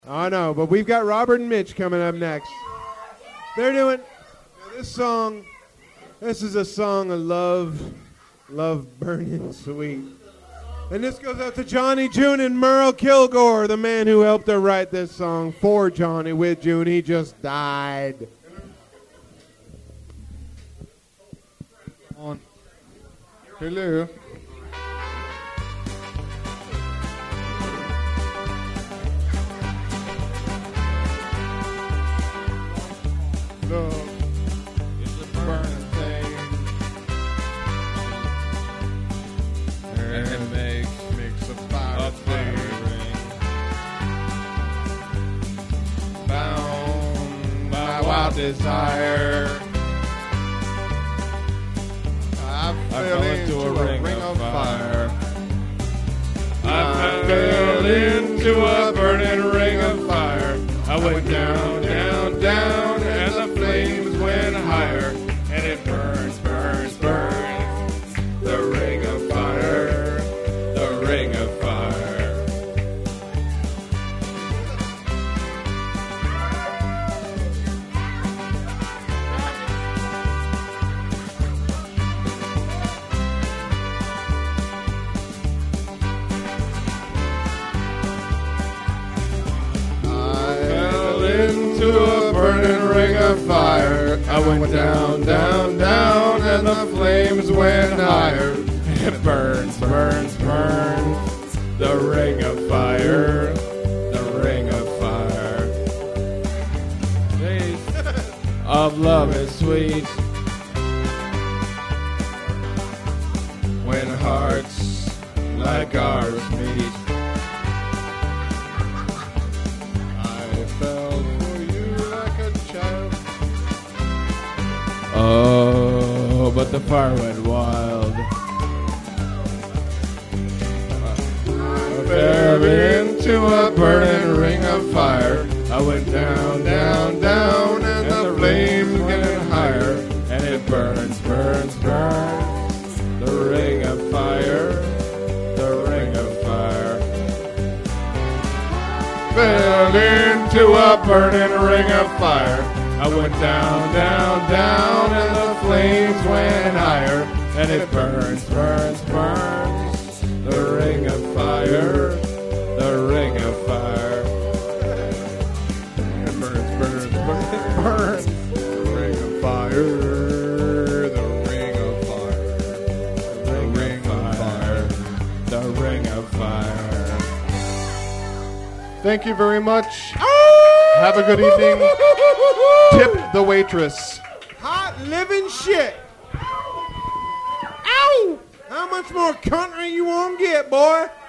I know, but we've got Robert and Mitch coming up next. They're doing this song. This is a song of love burning sweet. And this goes out to Johnny June and Merle Kilgore, the man who helped her write this song for Johnny with June. He just died. On. Hello. Love is a burning thing, and it makes a fire ring. Bound by wild desire, I fell into a ring of fire. I fell into a burning ring of fire. I went down, down, down, and the flames went higher, and it burns, burns, burns. The ring of fire, the ring of fire. Into a burning ring of fire, I went down, down, down, and the flames went higher. It burns, burns, burns. The ring of fire, the ring of fire. Taste of love is sweet when hearts like ours meet. Oh, but the fire went wild. I fell into a burning ring of fire. I went down, down, down, and the flames getting higher. And it burns, burns, burns. The ring of fire, the ring of fire. Fell into a burning ring of fire. I went down, down, down, and the flames went higher, and it burns, burns, burns. The ring of fire, the ring of fire. It burns, burns, burns, it burns. The ring of fire, the ring of fire, the ring of fire, the ring of fire. Thank you very much. Have a good evening. Tip the waitress. Hot living shit. Ow! How much more country you want to get, boy?